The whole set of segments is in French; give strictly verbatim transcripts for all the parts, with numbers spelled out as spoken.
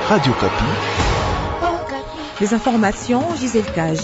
Radio Kapi. Les informations, Gisèle Cage.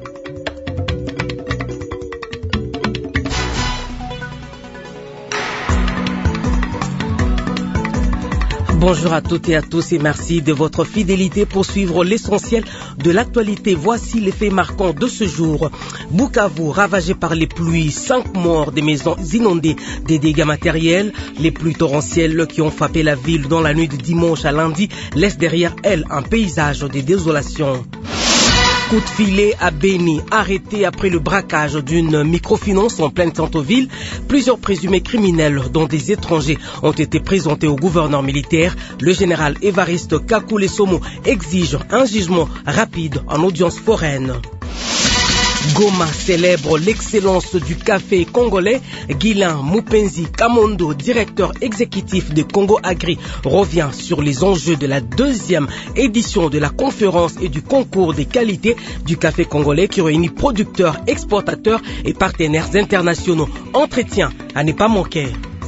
Bonjour à toutes et à tous et merci de votre fidélité pour suivre l'essentiel de l'actualité. Voici les faits marquants de ce jour. Bukavu, ravagé par les pluies, cinq morts, des maisons inondées, des dégâts matériels. Les pluies torrentielles qui ont frappé la ville dans la nuit de dimanche à lundi laissent derrière elles un paysage de désolation. Coup de filet à Béni, arrêté après le braquage d'une microfinance en pleine centre-ville. Plusieurs présumés criminels, dont des étrangers, ont été présentés au gouverneur militaire. Le général Évariste Kakule Somo exige un jugement rapide en audience foraine. Goma célèbre l'excellence du café congolais. Guilain Mupenzi Kamondo, directeur exécutif de Congo Agri, revient sur les enjeux de la deuxième édition de la conférence et du concours des qualités du café congolais qui réunit producteurs, exportateurs et partenaires internationaux. Entretien à ne pas manquer.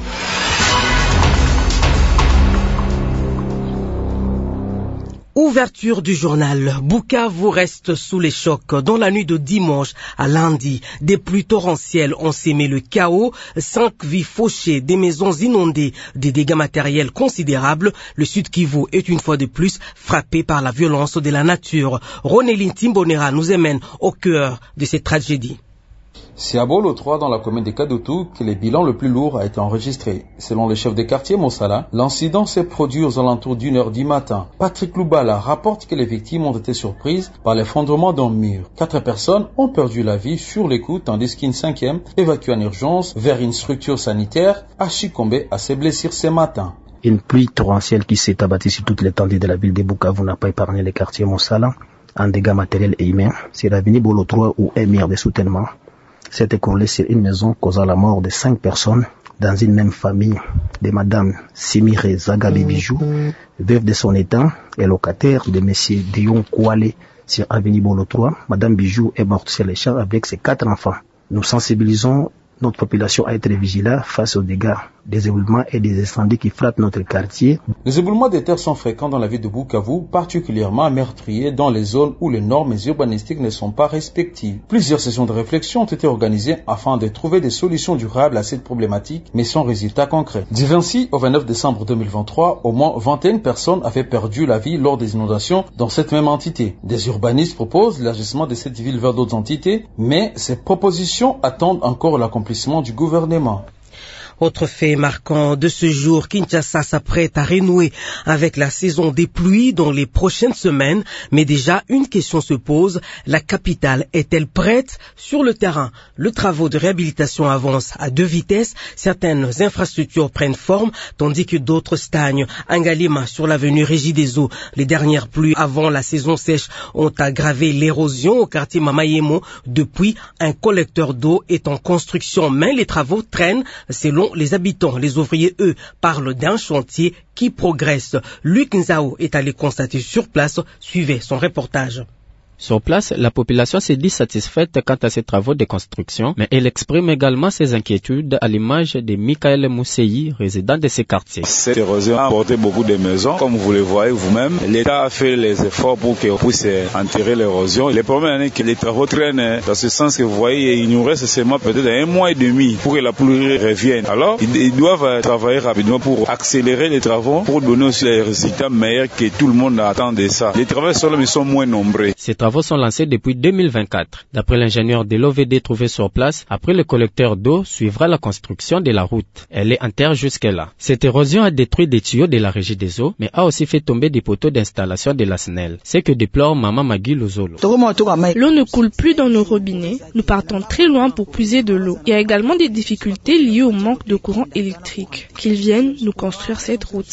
Ouverture du journal. Bukavu reste sous les chocs. Dans la nuit de dimanche à lundi, des pluies torrentielles ont sémé le chaos, cinq vies fauchées, des maisons inondées, des dégâts matériels considérables. Le Sud Kivu est une fois de plus frappé par la violence de la nature. Ronéline Timbonera nous emmène au cœur de cette tragédie. C'est à Bolo trois, dans la commune de Kadutu, que le bilan le plus lourd a été enregistré. Selon le chef de quartier Mossala, l'incident s'est produit aux alentours d'une heure du matin. Patrick Loubala rapporte que les victimes ont été surprises par l'effondrement d'un mur. Quatre personnes ont perdu la vie sur les coups, tandis qu'une cinquième, évacuée en urgence vers une structure sanitaire, a succombé à ses blessures ce matin. Une pluie torrentielle qui s'est abattue sur toute l'étendue de la ville de Bukavu n'a pas épargné le quartier Mossala en dégâts matériels et humains. C'est l'avenue Bolo trois où un mur de soutènement s'est écroulé sur une maison causant la mort de cinq personnes dans une même famille de Madame Simire Zagabi Bijou, veuve de son état et locataire de Monsieur Dion Kouale sur avenue Bolo trois. Madame Bijou est morte sur les champs avec ses quatre enfants. Nous sensibilisons notre population à être vigilante face aux dégâts des éboulements et des incendies qui frappent notre quartier. Les éboulements de terre sont fréquents dans la ville de Bukavu, particulièrement meurtriers dans les zones où les normes urbanistiques ne sont pas respectées. Plusieurs sessions de réflexion ont été organisées afin de trouver des solutions durables à cette problématique, mais sans résultat concret. Du vingt-six au vingt-neuf décembre deux mille vingt-trois, au moins vingt et une personnes avaient perdu la vie lors des inondations dans cette même entité. Des urbanistes proposent l'agissement de cette ville vers d'autres entités, mais ces propositions attendent encore l'accomplissement du gouvernement. Autre fait marquant de ce jour, Kinshasa s'apprête à renouer avec la saison des pluies dans les prochaines semaines. Mais déjà, une question se pose. La capitale est-elle prête sur le terrain? Le travaux de réhabilitation avance à deux vitesses. Certaines infrastructures prennent forme, tandis que d'autres stagnent. Angalima, sur l'avenue Régie des Eaux. Les dernières pluies avant la saison sèche ont aggravé l'érosion au quartier Mamayemo. Depuis, un collecteur d'eau est en construction, mais les travaux traînent selon les habitants. Les ouvriers, eux, parlent d'un chantier qui progresse. Luc Nzao est allé constater sur place. Suivez son reportage. Sur place, la population s'est dit satisfaite quant à ces travaux de construction, mais elle exprime également ses inquiétudes à l'image de Michael Mousseyi, résident de ces quartiers. Cette érosion a emporté beaucoup de maisons, comme vous le voyez vous-même. L'État a fait les efforts pour qu'on puisse enterrer l'érosion. Le problème est que les travaux traînent dans ce sens que vous voyez, il nous reste seulement peut-être un mois et demi pour que la pluie revienne. Alors, ils doivent travailler rapidement pour accélérer les travaux, pour donner aussi les résultats meilleurs que tout le monde attend de ça. Les travaux seulement sont moins nombreux. Ces travaux sont lancés depuis deux mille vingt-quatre. D'après l'ingénieur de l'O V D trouvé sur place, après le collecteur d'eau suivra la construction de la route. Elle est en terre jusque-là. Cette érosion a détruit des tuyaux de la Régie des Eaux, mais a aussi fait tomber des poteaux d'installation de la S N E L. C'est que déplore Maman Magui Lozolo. L'eau ne coule plus dans nos robinets. Nous partons très loin pour puiser de l'eau. Il y a également des difficultés liées au manque de courant électrique. Qu'ils viennent nous construire cette route.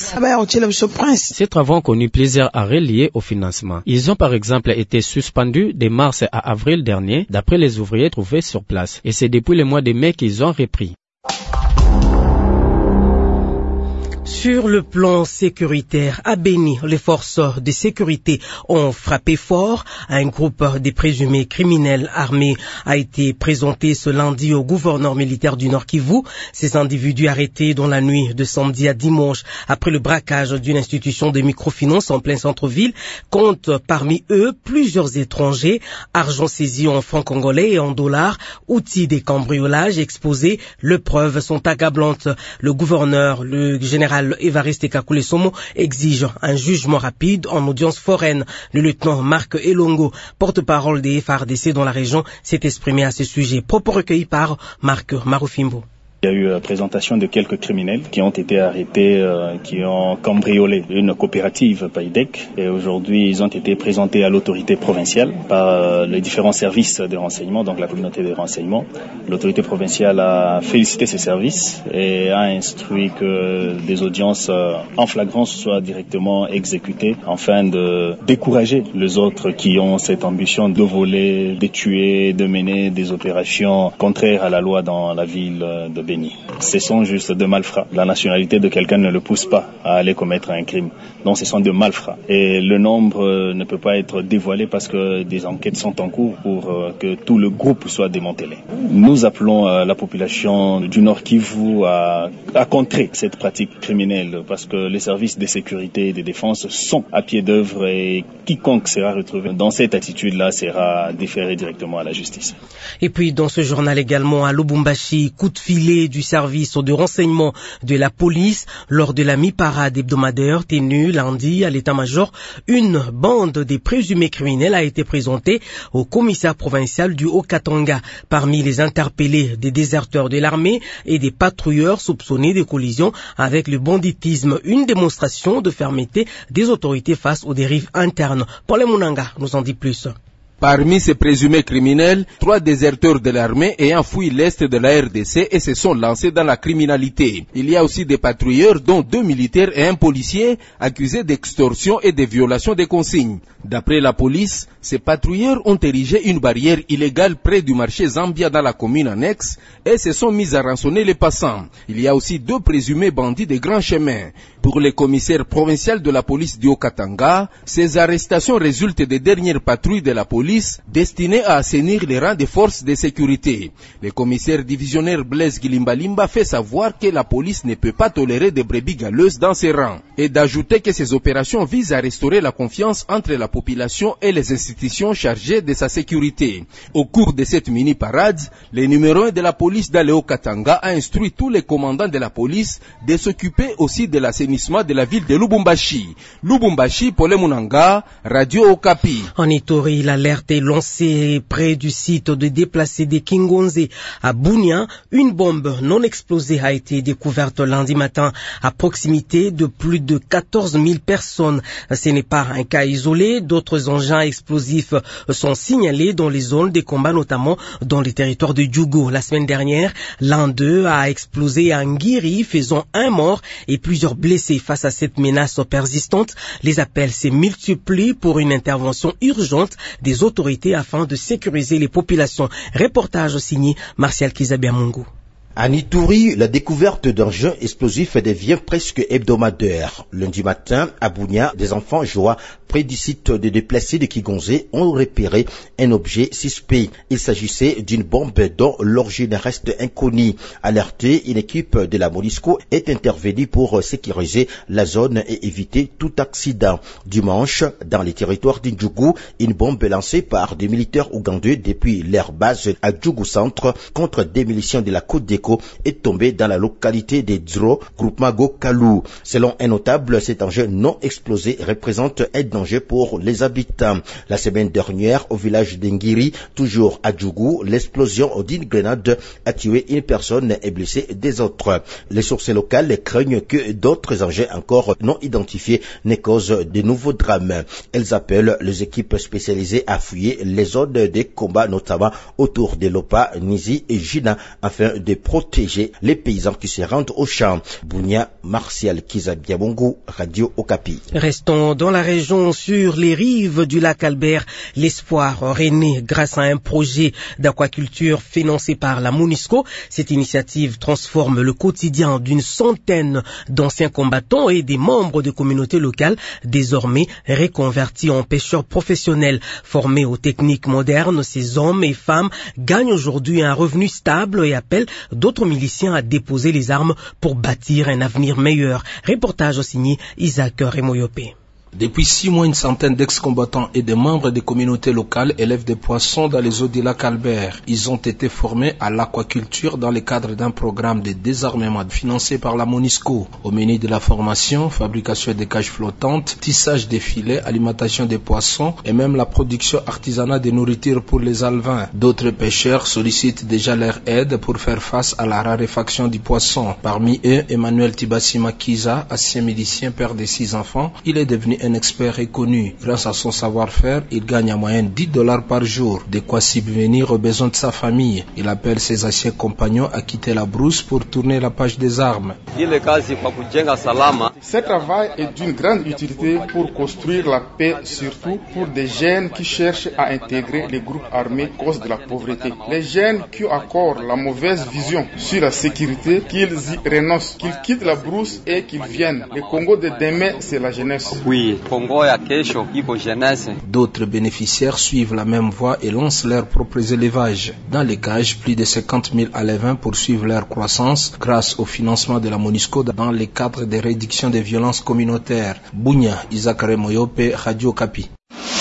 Ces travaux ont connu plusieurs arrêts liés au financement. Ils ont par exemple été suspendus de mars à avril dernier, d'après les ouvriers trouvés sur place. Et c'est depuis le mois de mai qu'ils ont repris. Sur le plan sécuritaire, à Béni, les forces de sécurité ont frappé fort. Un groupe de présumés criminels armés a été présenté ce lundi au gouverneur militaire du Nord Kivu. Ces individus arrêtés dans la nuit de samedi à dimanche après le braquage d'une institution de microfinance en plein centre-ville comptent parmi eux plusieurs étrangers, argent saisi en francs congolais et en dollars, outils des cambriolages exposés. Les preuves sont accablantes. Le gouverneur, le général Évariste Kakule Somo, exige un jugement rapide en audience foraine. Le lieutenant Marc Elongo, porte-parole des F A R D C dans la région, s'est exprimé à ce sujet. Propos recueillis par Marc Marufimbo. Il y a eu la présentation de quelques criminels qui ont été arrêtés, euh, qui ont cambriolé une coopérative Paidec. Et aujourd'hui, ils ont été présentés à l'autorité provinciale par euh, les différents services de renseignement, donc la communauté de renseignement. L'autorité provinciale a félicité ces services et a instruit que des audiences euh, en flagrance soient directement exécutées afin de décourager les autres qui ont cette ambition de voler, de tuer, de mener des opérations contraires à la loi dans la ville de Béni. Ce sont juste de malfrats. La nationalité de quelqu'un ne le pousse pas à aller commettre un crime. Donc ce sont de malfrats. Et le nombre ne peut pas être dévoilé parce que des enquêtes sont en cours pour que tout le groupe soit démantelé. Nous appelons la population du Nord Kivu à, à contrer cette pratique criminelle parce que les services de sécurité et de défense sont à pied d'œuvre et quiconque sera retrouvé dans cette attitude-là sera déféré directement à la justice. Et puis dans ce journal également à Lubumbashi, coup de filet du service de renseignement de la police lors de la mi-parade hebdomadaire tenue lundi à l'état-major. Une bande des présumés criminels a été présentée au commissaire provincial du Haut-Katanga. Parmi les interpellés, des déserteurs de l'armée et des patrouilleurs soupçonnés de collision avec le banditisme. Une démonstration de fermeté des autorités face aux dérives internes. Paul Munanga nous en dit plus. Parmi ces présumés criminels, trois déserteurs de l'armée ayant fui l'est de la R D C et se sont lancés dans la criminalité. Il y a aussi des patrouilleurs, dont deux militaires et un policier, accusés d'extorsion et de violation des consignes. D'après la police, ces patrouilleurs ont érigé une barrière illégale près du marché Zambia dans la commune annexe et se sont mis à rançonner les passants. Il y a aussi deux présumés bandits des grands chemins. Pour le commissaire provincial de la police du Haut-Katanga, ces arrestations résultent des dernières patrouilles de la police destinées à assainir les rangs des forces de sécurité. Le commissaire divisionnaire Blaise Gilimbalimba fait savoir que la police ne peut pas tolérer des brebis galeuses dans ses rangs et d'ajouter que ces opérations visent à restaurer la confiance entre la population et les institutions chargées de sa sécurité. Au cours de cette mini-parade, le numéro un de la police dans le Haut-Katanga a instruit tous les commandants de la police de s'occuper aussi de l'assainissement de la ville de Lubumbashi. Lubumbashi, Paul Munanga, Radio Okapi. En Ituri, l'alerte est lancée près du site de déplacés de Kingonze à Bunia. Une bombe non explosée a été découverte lundi matin à proximité de plus de quatorze mille personnes. Ce n'est pas un cas isolé. D'autres engins explosifs sont signalés dans les zones des combats, notamment dans les territoires de Djougou. La semaine dernière, l'un d'eux a explosé à Ngiri, faisant un mort et plusieurs blessés. Face à cette menace persistante, les appels se multiplient pour une intervention urgente des autorités afin de sécuriser les populations. Reportage signé Martial Kizabiamungu. À Ituri, la découverte d'engins explosifs devient presque hebdomadaire. Lundi matin, à Bunia, des enfants jouant près du site de déplacés de Kigonze ont repéré un objet suspect. Il s'agissait d'une bombe dont l'origine reste inconnue. Alertée, une équipe de la MONUSCO est intervenue pour sécuriser la zone et éviter tout accident. Dimanche, dans les territoires d'Indjougou, une bombe lancée par des militaires ougandais depuis leur base à Djougou Centre contre des miliciens de la Côte d'Éco est tombée dans la localité de Dzro, groupement Gokalou. Selon un notable, cet engin non explosé représente un danger pour les habitants. La semaine dernière, au village d'Engiri, toujours à Djougou, l'explosion d'une grenade a tué une personne et blessé des autres. Les sources locales craignent que d'autres engins encore non identifiés ne causent de nouveaux drames. Elles appellent les équipes spécialisées à fouiller les zones de combat, notamment autour de Lopa, Nizi et Jina, afin de protéger protéger les paysans qui se rendent au champ. Bounia, Martial Kizabiabongo, Radio Okapi. Restons dans la région sur les rives du lac Albert. L'espoir renaît grâce à un projet d'aquaculture financé par la MONUSCO. Cette initiative transforme le quotidien d'une centaine d'anciens combattants et des membres de communautés locales, désormais reconvertis en pêcheurs professionnels. Formés aux techniques modernes, ces hommes et femmes gagnent aujourd'hui un revenu stable et appellent d'autres miliciens à déposer les armes pour bâtir un avenir meilleur. Reportage signé Isaac Remoyope. Depuis six mois, une centaine d'ex-combattants et des membres des communautés locales élèvent des poissons dans les eaux du lac Albert. Ils ont été formés à l'aquaculture dans le cadre d'un programme de désarmement financé par la MONUSCO. Au menu de la formation, fabrication des cages flottantes, tissage des filets, alimentation des poissons et même la production artisanale de nourriture pour les alevins. D'autres pêcheurs sollicitent déjà leur aide pour faire face à la raréfaction du poisson. Parmi eux, Emmanuel Tibasima Kiza, ancien milicien, père de six enfants, il est devenu un expert reconnu. Grâce à son savoir-faire, il gagne en moyenne dix dollars par jour, de quoi subvenir aux besoins de sa famille. Il appelle ses anciens compagnons à quitter la brousse pour tourner la page des armes. Ce travail est d'une grande utilité pour construire la paix, surtout pour des jeunes qui cherchent à intégrer les groupes armés à cause de la pauvreté. Les jeunes qui ont encore la mauvaise vision sur la sécurité, qu'ils y renoncent, qu'ils quittent la brousse et qu'ils viennent. Le Congo de demain, c'est la jeunesse. Oui. D'autres bénéficiaires suivent la même voie et lancent leurs propres élevages. Dans les cages, plus de cinquante mille alevins poursuivent leur croissance grâce au financement de la MONUSCO dans le cadre des réductions des violences communautaires. Bounia, Isaac Remoyope, Radio Okapi.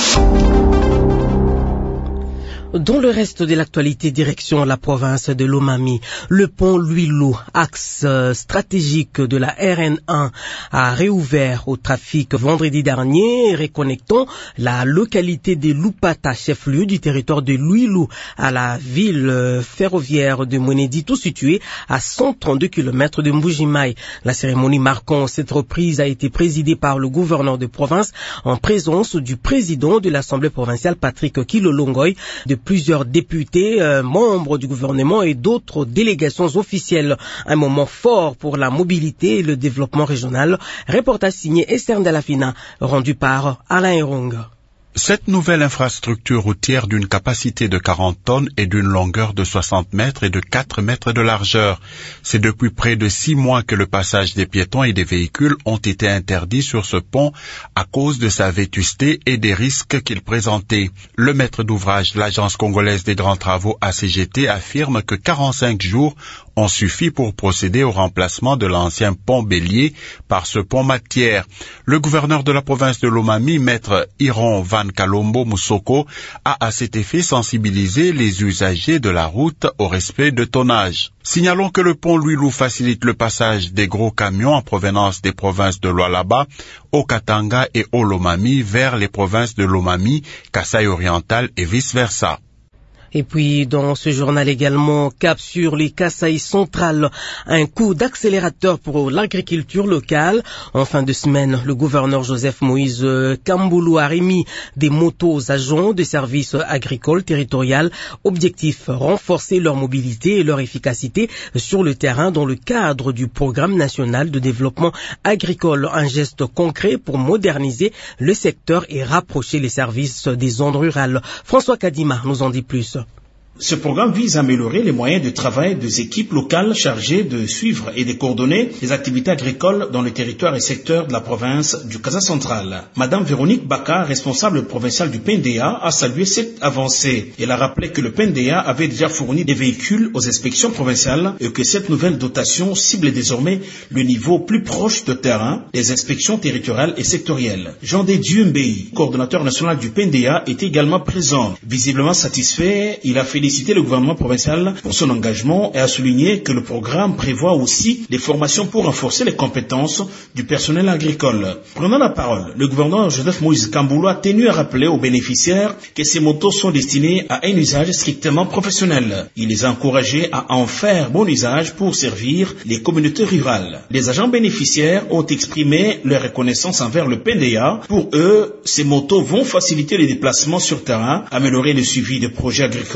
Dans le reste de l'actualité, direction la province de Lomami, le pont Luilo, axe stratégique de la R N un, a réouvert au trafic vendredi dernier, reconnectant la localité de Lupata, chef-lieu du territoire de Luilo, à la ville ferroviaire de Mwenedi, tout situé à cent trente-deux kilomètres de Mbujimaï. La cérémonie marquant cette reprise a été présidée par le gouverneur de province en présence du président de l'Assemblée provinciale Patrick Kilolongoy, de plusieurs députés, euh, membres du gouvernement et d'autres délégations officielles. Un moment fort pour la mobilité et le développement régional. Reportage signé Esther Ndalafina, rendu par Alain Erong. Cette nouvelle infrastructure routière d'une capacité de quarante tonnes et d'une longueur de soixante mètres et de quatre mètres de largeur. C'est depuis près de six mois que le passage des piétons et des véhicules ont été interdits sur ce pont à cause de sa vétusté et des risques qu'il présentait. Le maître d'ouvrage, l'Agence congolaise des grands travaux A C G T, affirme que quarante-cinq jours ont suffi pour procéder au remplacement de l'ancien pont Bélier par ce pont Matière. Le gouverneur de la province de Lomami, maître Iron Van Kalombo Moussoko, a à cet effet sensibilisé les usagers de la route au respect de tonnage. Signalons que le pont Luilo facilite le passage des gros camions en provenance des provinces de Lualaba, Okatanga et Olomami vers les provinces de Lomami, Kasaï oriental et vice-versa. Et puis, dans ce journal également, cap sur les Kasaï centrales, un coup d'accélérateur pour l'agriculture locale. En fin de semaine, le gouverneur Joseph Moïse Kamboulou a remis des motos aux agents de services agricoles territoriaux. Objectif, renforcer leur mobilité et leur efficacité sur le terrain dans le cadre du programme national de développement agricole. Un geste concret pour moderniser le secteur et rapprocher les services des zones rurales. François Kadima nous en dit plus. Ce programme vise à améliorer les moyens de travail des équipes locales chargées de suivre et de coordonner les activités agricoles dans le territoire et secteur de la province du Casa central. Madame Véronique Baka, responsable provinciale du P N D A, a salué cette avancée. Elle a rappelé que le P N D A avait déjà fourni des véhicules aux inspections provinciales et que cette nouvelle dotation cible désormais le niveau plus proche de terrain des inspections territoriales et sectorielles. Jean Dédieu Mbei, coordonnateur national du P N D A, est également présent. Visiblement satisfait, il a félicité le gouvernement provincial pour son engagement et a souligné que le programme prévoit aussi des formations pour renforcer les compétences du personnel agricole. Prenant la parole, le gouverneur Joseph Moïse Kamboulou a tenu à rappeler aux bénéficiaires que ces motos sont destinées à un usage strictement professionnel. Il les a encouragés à en faire bon usage pour servir les communautés rurales. Les agents bénéficiaires ont exprimé leur reconnaissance envers le P N D A. Pour eux, ces motos vont faciliter les déplacements sur terrain, améliorer le suivi de projets agricoles et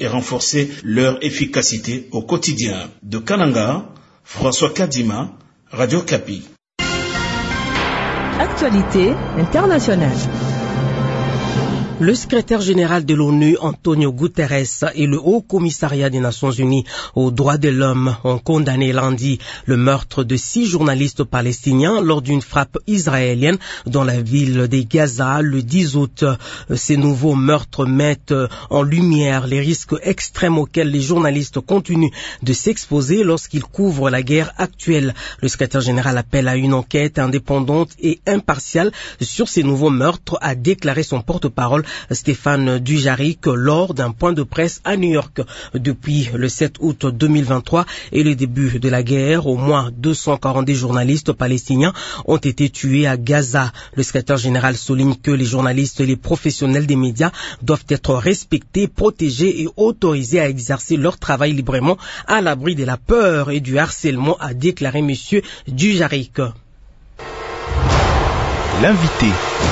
renforcer leur efficacité au quotidien. De Kananga, François Kadima, Radio Kapi. Actualité internationale. Le secrétaire général de l'ONU, Antonio Guterres, et le Haut Commissariat des Nations Unies aux droits de l'homme ont condamné lundi le meurtre de six journalistes palestiniens lors d'une frappe israélienne dans la ville de Gaza le dix août. Ces nouveaux meurtres mettent en lumière les risques extrêmes auxquels les journalistes continuent de s'exposer lorsqu'ils couvrent la guerre actuelle. Le secrétaire général appelle à une enquête indépendante et impartiale sur ces nouveaux meurtres, a déclaré son porte-parole Stéphane Dujarric lors d'un point de presse à New York. Depuis le sept août deux mille vingt-trois et le début de la guerre, au moins deux cent quarante journalistes palestiniens ont été tués à Gaza. Le secrétaire général souligne que les journalistes et les professionnels des médias doivent être respectés, protégés et autorisés à exercer leur travail librement à l'abri de la peur et du harcèlement, a déclaré M. Dujarric. L'invité.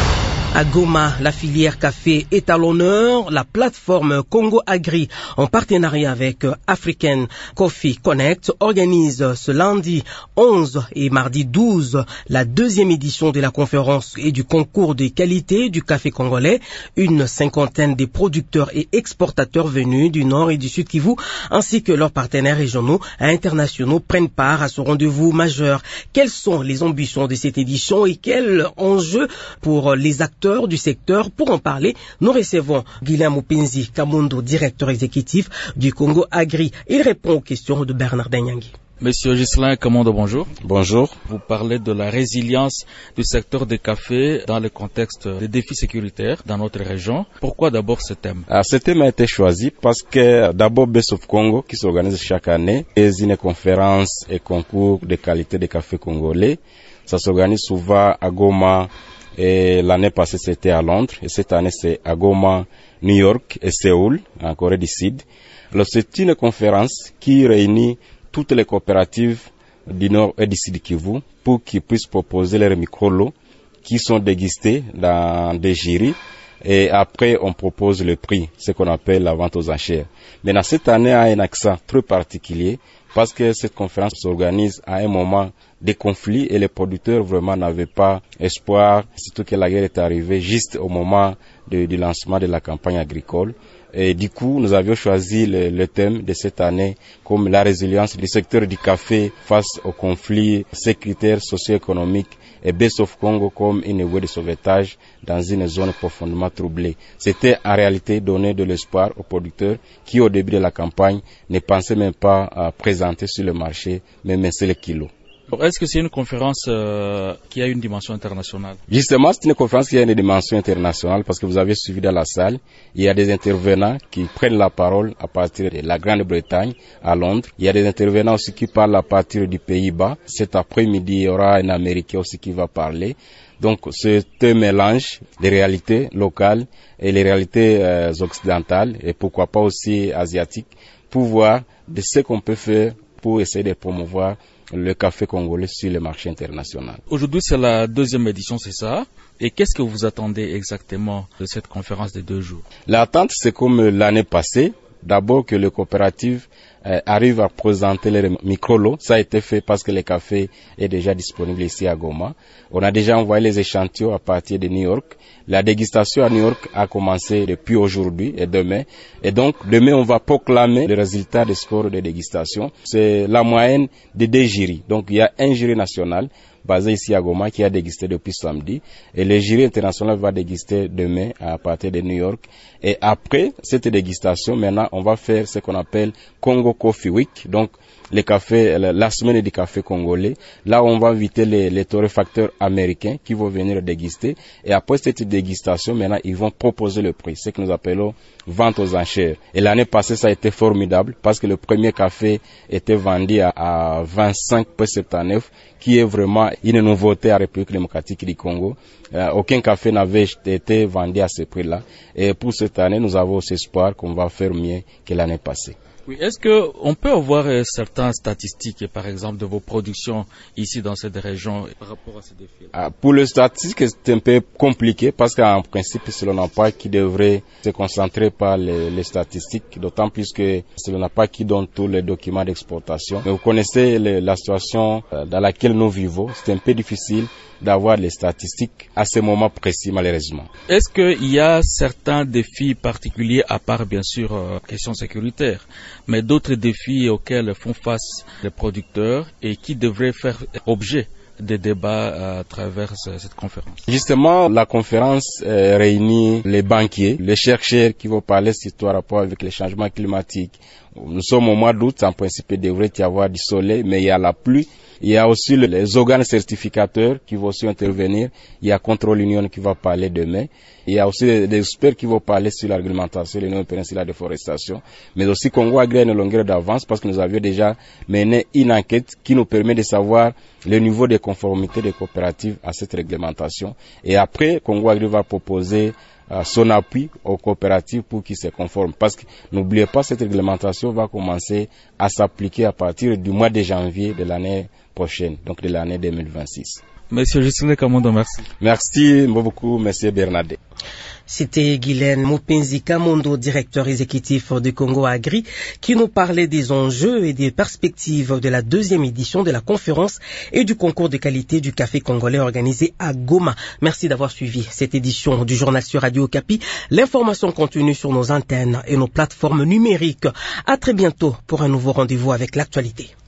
À Goma, la filière café est à l'honneur. La plateforme Congo Agri, en partenariat avec African Coffee Connect, organise ce lundi onze et mardi douze la deuxième édition de la conférence et du concours de qualité du café congolais. Une cinquantaine de producteurs et exportateurs venus du Nord et du Sud Kivu, ainsi que leurs partenaires régionaux et internationaux, prennent part à ce rendez-vous majeur. Quelles sont les ambitions de cette édition et quels enjeux pour les acteurs du secteur? Pour en parler, nous recevons Guilherme Openzi Kamundo, directeur exécutif du Congo Agri. Il répond aux questions de Bernard Nyangi. Monsieur Ghislain Kamondo, bonjour. Bonjour. Vous parlez de la résilience du secteur des cafés dans le contexte des défis sécuritaires dans notre région. Pourquoi d'abord ce thème? Ah, ce thème a été choisi parce que d'abord Best of Congo, qui s'organise chaque année, est une conférence et concours de qualité des cafés congolais. Ça s'organise souvent à Goma, et l'année passée c'était à Londres, et cette année c'est à Goma, New York et Séoul, en Corée du Sud. Alors c'est une conférence qui réunit toutes les coopératives du Nord et du Sud Kivu pour qu'ils puissent proposer leurs micro-lots qui sont dégustés dans des jurys, et après on propose le prix, ce qu'on appelle la vente aux enchères. Maintenant cette année a un accent très particulier parce que cette conférence s'organise à un moment des conflits et les producteurs vraiment n'avaient pas espoir, surtout que la guerre est arrivée juste au moment de, du lancement de la campagne agricole. Et du coup, nous avions choisi le, le thème de cette année comme la résilience du secteur du café face aux conflits sécuritaires, socio-économiques, et Best of Congo comme une voie de sauvetage dans une zone profondément troublée. C'était en réalité donner de l'espoir aux producteurs qui, au début de la campagne, ne pensaient même pas à présenter sur le marché, même un seul kilo. Est-ce que c'est une conférence euh, qui a une dimension internationale? Justement, c'est une conférence qui a une dimension internationale parce que vous avez suivi dans la salle, il y a des intervenants qui prennent la parole à partir de la Grande-Bretagne à Londres. Il y a des intervenants aussi qui parlent à partir du Pays-Bas. Cet après-midi, il y aura un Américain aussi qui va parler. Donc, c'est un mélange des réalités locales et les réalités euh, occidentales et pourquoi pas aussi asiatiques pour voir de ce qu'on peut faire pour essayer de promouvoir le café congolais sur le marché international. Aujourd'hui, c'est la deuxième édition, c'est ça? Et qu'est-ce que vous attendez exactement de cette conférence de deux jours? L'attente, c'est comme l'année passée. D'abord que les coopératives euh, arrivent à présenter les micro-lots. Ça a été fait parce que le café est déjà disponible ici à Goma. On a déjà envoyé les échantillons à partir de New York. La dégustation à New York a commencé depuis aujourd'hui et demain. Et donc, demain, on va proclamer le résultat des scores de dégustation. C'est la moyenne des deux jurys. Donc, il y a un jury national basé ici à Goma qui a dégusté depuis samedi. Et le jury international va déguster demain à partir de New York. Et après cette dégustation, maintenant, on va faire ce qu'on appelle Congo Coffee Week. Donc, les cafés, la semaine du café congolais. Là, on va inviter les, les torréfacteurs américains qui vont venir déguster. Et après cette dégustation, maintenant, ils vont proposer le prix, ce que nous appelons vente aux enchères. Et l'année passée, ça a été formidable parce que le premier café était vendu à, à vingt-cinq virgule soixante-dix-neuf, qui est vraiment une nouveauté à la République démocratique du Congo. Euh, aucun café n'avait été vendu à ce prix-là. Et pour cette année, nous avons cet espoir qu'on va faire mieux que l'année passée. Oui, est-ce que on peut avoir euh, certaines statistiques, par exemple, de vos productions ici dans cette région par rapport à ces défis? Ah, pour les statistiques, c'est un peu compliqué parce qu'en principe, c'est le NAPAC qui devrait se concentrer par les, les statistiques, d'autant plus que c'est le NAPAC qui donne tous les documents d'exportation. Mais vous connaissez les, la situation dans laquelle nous vivons, c'est un peu difficile d'avoir les statistiques à ce moment précis, malheureusement. Est-ce qu'il y a certains défis particuliers, à part bien sûr euh, questions sécuritaires, mais d'autres défis auxquels font face les producteurs et qui devraient faire objet des débats à travers cette conférence? Justement, la conférence euh, réunit les banquiers, les chercheurs qui vont parler surtout en rapport avec les changements climatiques. Nous sommes au mois d'août, en principe il devrait y avoir du soleil, mais il y a la pluie. Il y a aussi les organes certificateurs qui vont aussi intervenir. Il y a Contrôle Union qui va parler demain. Il y a aussi des experts qui vont parler sur la réglementation, l'Union européenne sur la déforestation. Mais aussi Congo Agri a une longueur d'avance parce que nous avions déjà mené une enquête qui nous permet de savoir le niveau de conformité des coopératives à cette réglementation. Et après, Congo Agri va proposer euh, son appui aux coopératives pour qu'ils se conforment. Parce que n'oubliez pas, cette réglementation va commencer à s'appliquer à partir du mois de janvier de l'année prochaine, donc de l'année deux mille vingt-six. Monsieur Justin Kamondo, merci. Merci beaucoup, Monsieur Bernadette. C'était Guylaine Mupenzi Kamondo, directeur exécutif de Congo Agri, qui nous parlait des enjeux et des perspectives de la deuxième édition de la conférence et du concours de qualité du café congolais organisé à Goma. Merci d'avoir suivi cette édition du journal sur Radio Okapi. L'information continue sur nos antennes et nos plateformes numériques. À très bientôt pour un nouveau rendez-vous avec l'actualité.